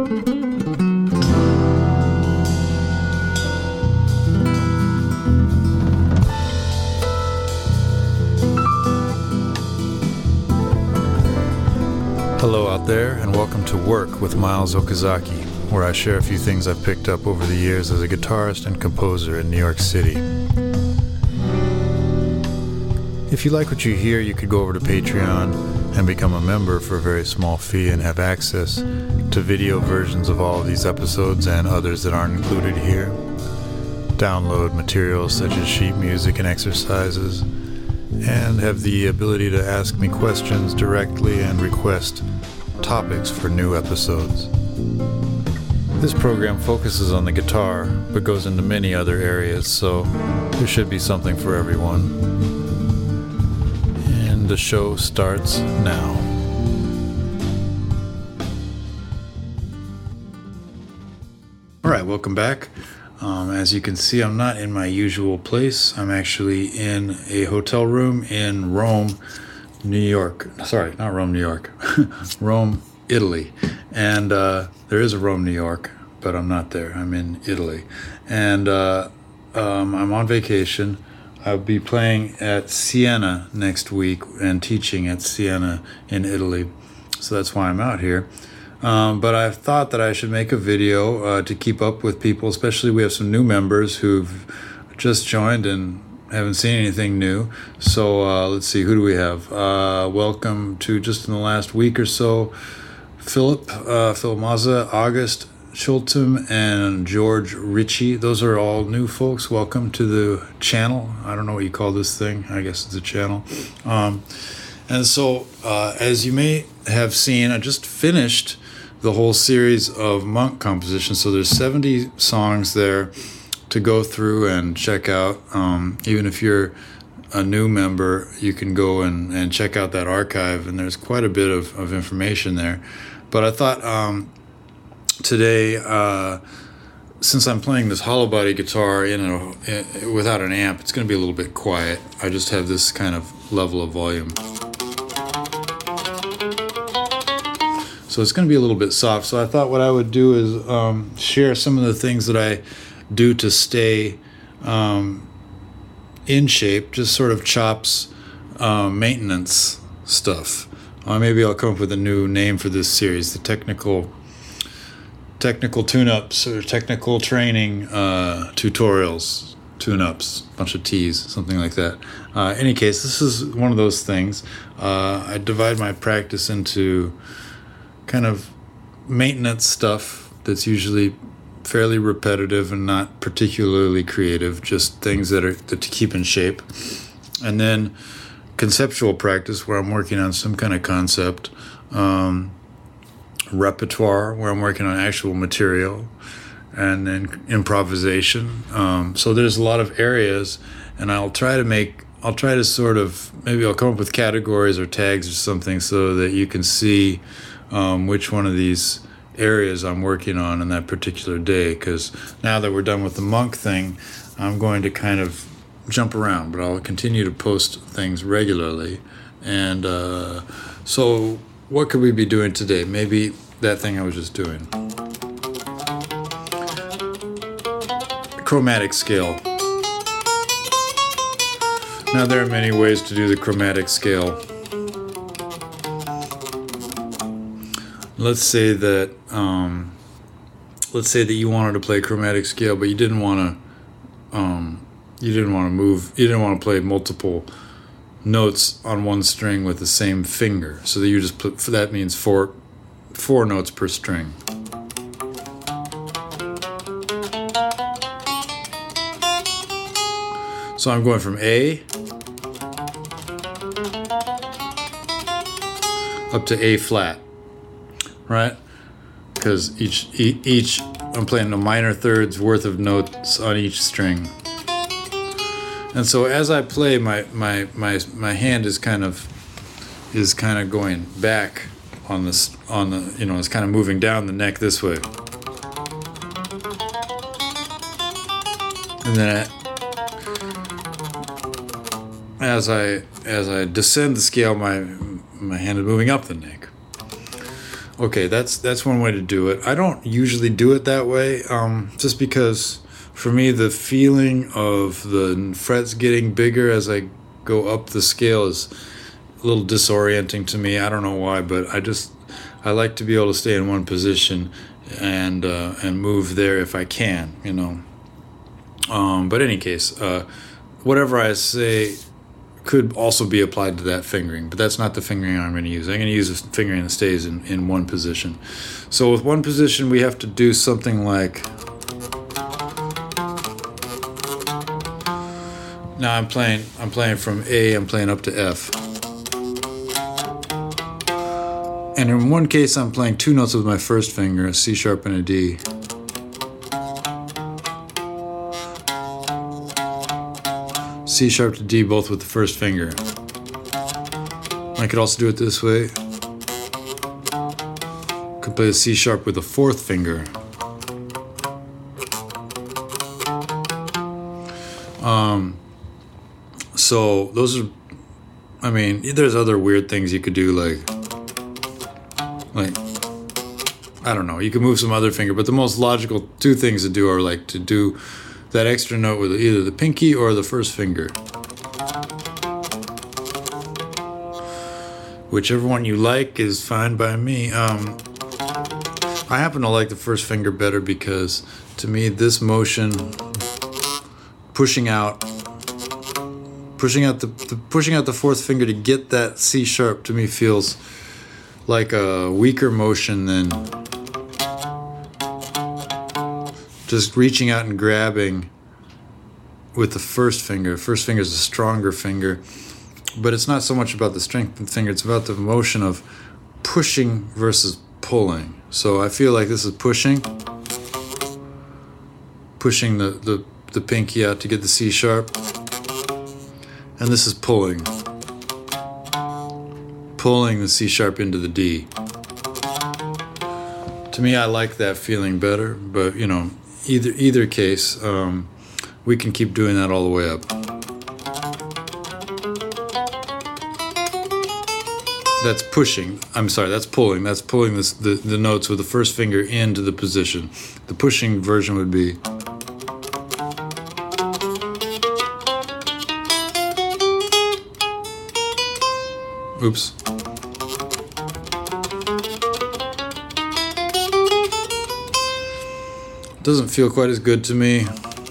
Hello out there, and welcome to Work with Miles Okazaki, where I share a few things I've picked up over the years as a guitarist and composer in New York City. If you like what you hear, you could go over to Patreon and become a member for a very small fee and have access to video versions of all of these episodes and others that aren't included here. Download materials such as sheet music and exercises, and have the ability to ask me questions directly and request topics for new episodes. This program focuses on the guitar, but goes into many other areas, so there should be something for everyone. And the show starts now. All right, welcome back. As you can see, I'm not in my usual place. I'm actually in a hotel room in Rome, New York. Sorry, not Rome, New York. Rome, Italy. And there is a Rome, New York, but I'm not there. I'm in Italy. And I'm on vacation. I'll be playing at Siena next week and teaching at Siena in Italy. So that's why I'm out here. But I thought that I should make a video to keep up with people, especially we have some new members who've just joined and haven't seen anything new. So let's see, who do we have? Welcome to, just in the last week or so, Philip Mazza, August Schultem, and George Ritchie. Those are all new folks. Welcome to the channel. I don't know what you call this thing. I guess it's a channel. And so, as you may have seen, I just finished the whole series of Monk compositions. So there's 70 songs there to go through and check out. Even if you're a new member, you can go and check out that archive, and there's quite a bit of information there. But I thought today, since I'm playing this hollow body guitar without an amp, it's going to be a little bit quiet. I just have this kind of level of volume. So it's going to be a little bit soft. So I thought what I would do is share some of the things that I do to stay in shape, just sort of chops, maintenance stuff. Maybe I'll come up with a new name for this series, the technical tune-ups or technical training tutorials, tune-ups, bunch of T's, something like that. Any case, this is one of those things. I divide my practice into kind of maintenance stuff that's usually fairly repetitive and not particularly creative, just things that to keep in shape. And then conceptual practice, where I'm working on some kind of concept. Repertoire, where I'm working on actual material. And then improvisation. So there's a lot of areas, and I'll try to sort of, maybe I'll come up with categories or tags or something so that you can see which one of these areas I'm working on that particular day, because now that we're done with the Monk thing, I'm going to kind of jump around, but I'll continue to post things regularly. And so what could we be doing today? Maybe that thing I was just doing. Chromatic scale. Now there are many ways to do the chromatic scale. Let's say that you wanted to play chromatic scale, but you didn't want to play multiple notes on one string with the same finger. So that you just put, that means four notes per string. So I'm going from A up to A flat. Right? Because each I'm playing a minor thirds worth of notes on each string. And so as I play, my hand is kind of going back on the it's kind of moving down the neck this way. And then as I descend the scale, my hand is moving up the neck. Okay, that's one way to do it. I don't usually do it that way, just because for me the feeling of the frets getting bigger as I go up the scale is a little disorienting to me. I don't know why, but I like to be able to stay in one position and move there if I can, you know. But in any case, whatever I say could also be applied to that fingering, but that's not the fingering I'm going to use. I'm going to use a fingering that stays in one position. So with one position, we have to do something like. Now I'm playing from A, I'm playing up to F. And in one case, I'm playing two notes with my first finger, a C sharp and a D. C sharp to D, both with the first finger. I could also do it this way. Could play a C sharp with the fourth finger. So those are, I mean, there's other weird things you could do, like I don't know, you can move some other finger, but the most logical two things to do are like to do that extra note with either the pinky or the first finger. Whichever one you like is fine by me. I happen to like the first finger better because to me this motion, pushing out the fourth finger to get that C sharp, to me feels like a weaker motion than just reaching out and grabbing with the first finger. First finger is a stronger finger, but it's not so much about the strength of the finger, it's about the motion of pushing versus pulling. So I feel like this is pushing the pinky out to get the C sharp, and this is pulling the C sharp into the D. To me, I like that feeling better, but you know, either case, we can keep doing that all the way up. That's pushing. I'm sorry, that's pulling. That's pulling the notes with the first finger into the position. The pushing version would be. Oops. Doesn't feel quite as good to me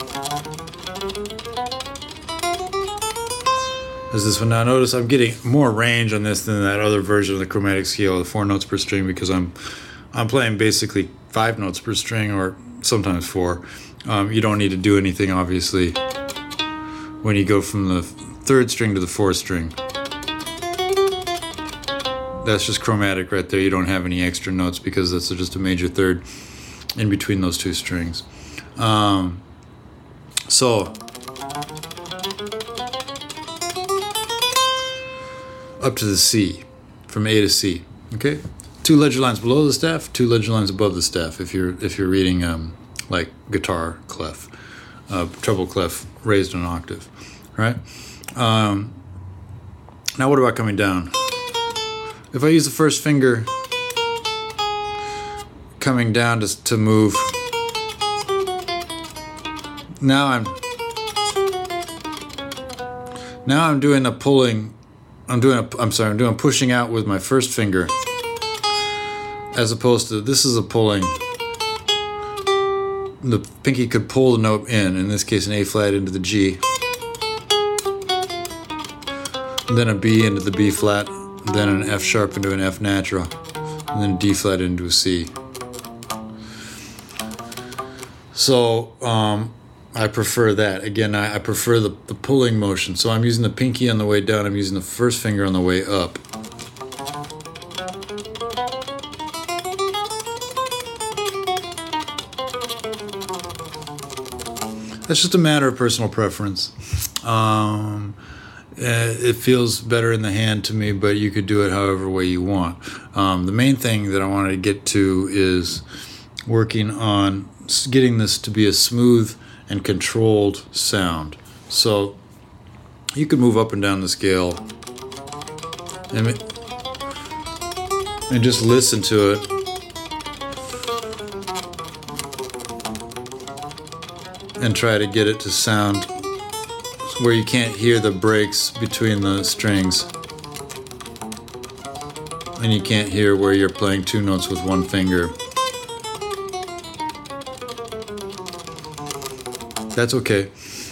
as this one. Now notice I'm getting more range on this than that other version of the chromatic scale, the 4 notes per string, because I'm playing basically 5 notes per string, or sometimes 4. You don't need to do anything, obviously, when you go from the 3rd string to the 4th string. That's just chromatic right there. You don't have any extra notes because that's just a major third in between those two strings. So up to the C, from A to C. Okay, 2 ledger lines below the staff, 2 ledger lines above the staff. If you're reading like guitar clef, treble clef raised an octave, right? Now what about coming down? If I use the first finger coming down to move, now I'm doing a pulling. I'm doing pushing out with my first finger, as opposed to this is a pulling. The pinky could pull the note in this case an A flat into the G, and then a B into the B flat, then an F sharp into an F natural, and then D flat into a C. So I prefer that. Again, I prefer the pulling motion. So I'm using the pinky on the way down, I'm using the first finger on the way up. That's just a matter of personal preference. It feels better in the hand to me, but you could do it however way you want. The main thing that I wanted to get to is working on getting this to be a smooth and controlled sound. So you can move up and down the scale and just listen to it. and try to get it to sound where you can't hear the breaks between the strings. And you can't hear where you're playing two notes with one finger. That's okay.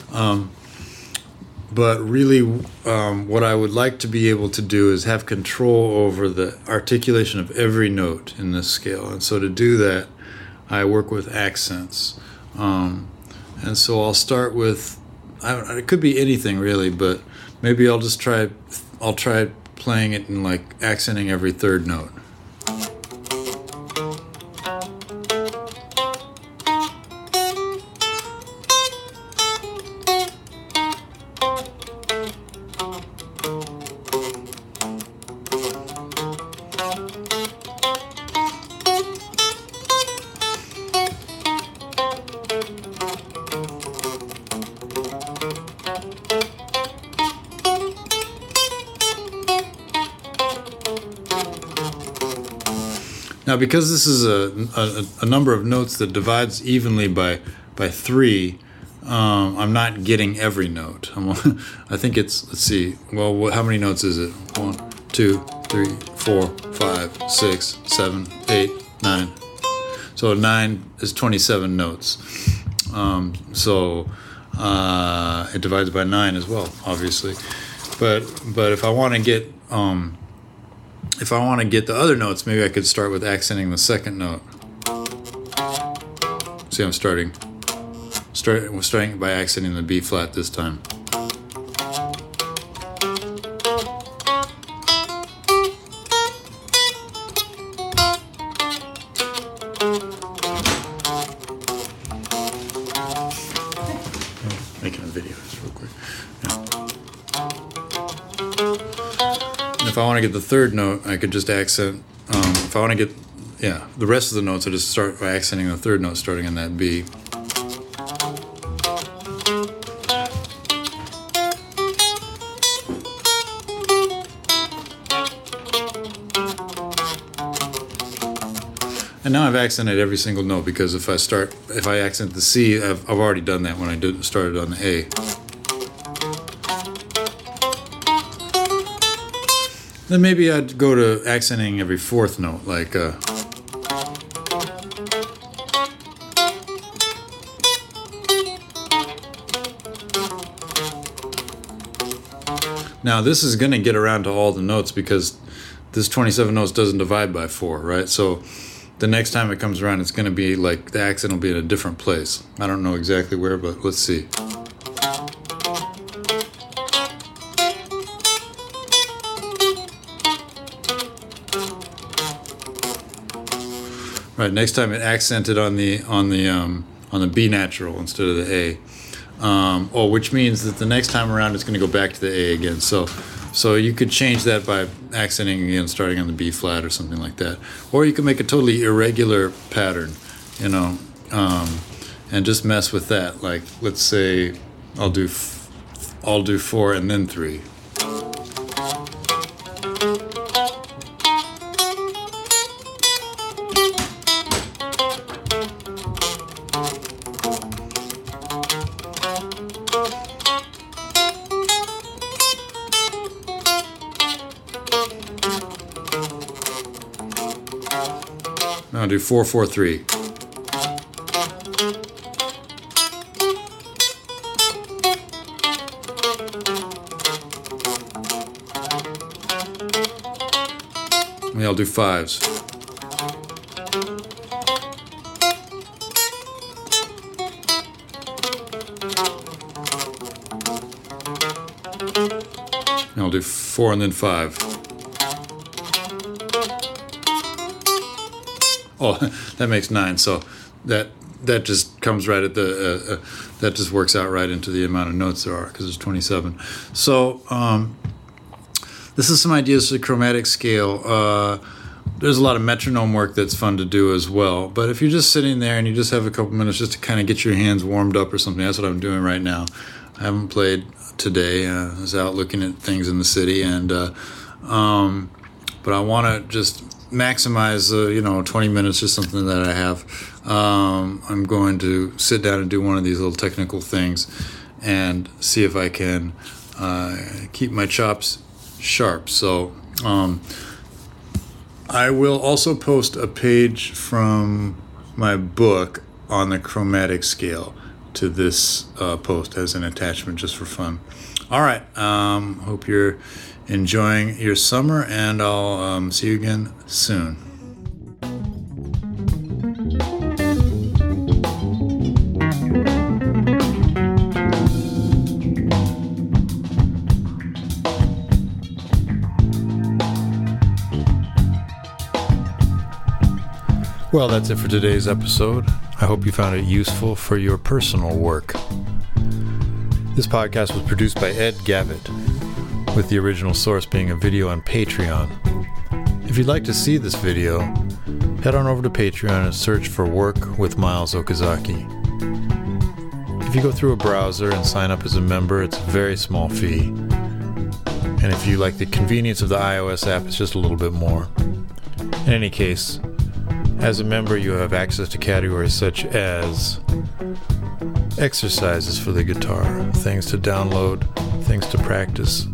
But really, what I would like to be able to do is have control over the articulation of every note in this scale. And so to do that, I work with accents. And so I'll start with, it could be anything really, but maybe I'll try playing it in like accenting every third note. Now, because this is a number of notes that divides evenly by 3, I'm not getting every note. I think it's, let's see, well, how many notes is it? 1, 2, 3, 4, 5, 6, 7, 8, 9. So 9 is 27 notes. So it divides by 9 as well, obviously. But if I want to get the other notes, maybe I could start with accenting the second note. See, I'm starting by accenting the B flat this time. Making a video just real quick. Yeah. If I want to get the third note, I could just accent. If I want to get, the rest of the notes, I just start by accenting the third note, starting on that B. And now I've accented every single note, because if I accent the C, I've already done that when I started on the A. Then maybe I'd go to accenting every fourth note, like now this is going to get around to all the notes, because this 27 notes doesn't divide by 4, right? So the next time it comes around, it's going to be like the accent will be in a different place. I don't know exactly where, but let's see. Right, next time it accented on the B natural instead of the A, which means that the next time around it's going to go back to the A again. So you could change that by accenting again, starting on the B flat or something like that, or you can make a totally irregular pattern, and just mess with that. Like, let's say I'll do 4 and then 3. I'll do 4, 4, 3. And I'll do 5s. And I'll do 4 and then 5. Oh, that makes 9. So that just comes right at the that just works out right into the amount of notes there are, because there's 27. So this is some ideas for the chromatic scale. There's a lot of metronome work that's fun to do as well. But if you're just sitting there and you just have a couple minutes just to kind of get your hands warmed up or something, that's what I'm doing right now. I haven't played today. I was out looking at things in the city, and but I want to just maximize 20 minutes or something that I have. I'm going to sit down and do one of these little technical things and see if I can keep my chops sharp. So I will also post a page from my book on the chromatic scale to this post as an attachment, just for fun. All right. Hope you're enjoying your summer, and I'll see you again soon. Well, that's it for today's episode. I hope you found it useful for your personal work. This podcast was produced by Ed Gavitt, with the original source being a video on Patreon. If you'd like to see this video, head on over to Patreon and search for Work with Miles Okazaki. If you go through a browser and sign up as a member, it's a very small fee. And if you like the convenience of the iOS app, it's just a little bit more. In any case, as a member, you have access to categories such as exercises for the guitar, things to download, things to practice,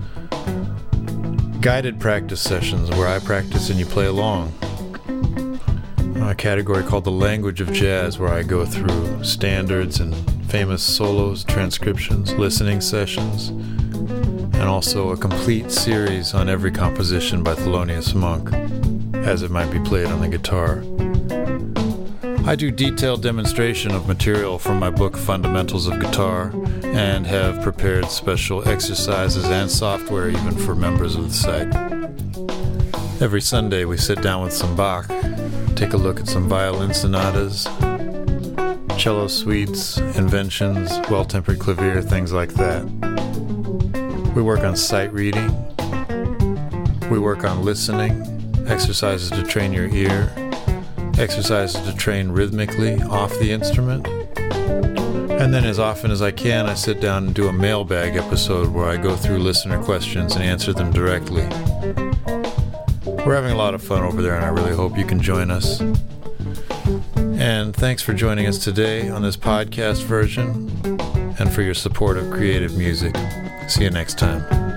guided practice sessions where I practice and you play along, a category called the Language of Jazz where I go through standards and famous solos, transcriptions, listening sessions, and also a complete series on every composition by Thelonious Monk as it might be played on the guitar. I do detailed demonstration of material from my book Fundamentals of Guitar and have prepared special exercises and software even for members of the site. Every Sunday we sit down with some Bach, take a look at some violin sonatas, cello suites, inventions, well-tempered clavier, things like that. We work on sight reading. We work on listening, exercises to train your ear, exercises to train rhythmically off the instrument. And then as often as I can, I sit down and do a mailbag episode where I go through listener questions and answer them directly. We're having a lot of fun over there, and I really hope you can join us. And thanks for joining us today on this podcast version and for your support of creative music. See you next time.